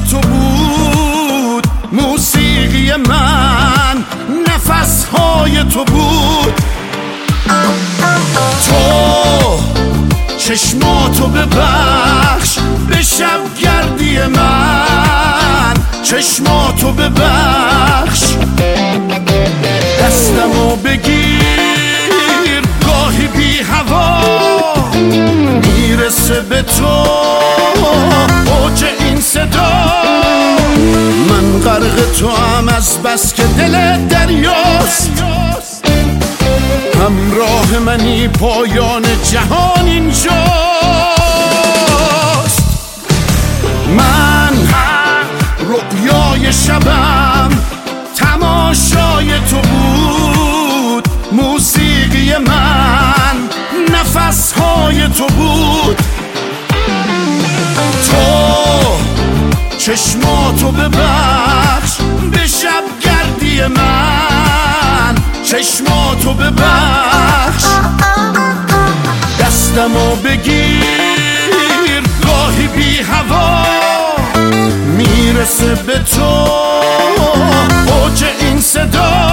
تو بود موسیقی من، نفسهای تو بود. تو چشماتو ببخش به شبگردی من، چشماتو ببخش. دستمو بگیر گاهی بی هوا میرسه به تو اوج این صدا. من غرق تو هم از بس که دل دریاست، همراه منی پایان جهان اینجاست. من رؤیای شبم تماشای تو بود، موسیقی من نفسهای تو بود. تو چشماتو ببخش به شبگردی من، چشماتو ببخش. دستمو بگیر گاهی بی هوا میرسه به تو اوج این صدا.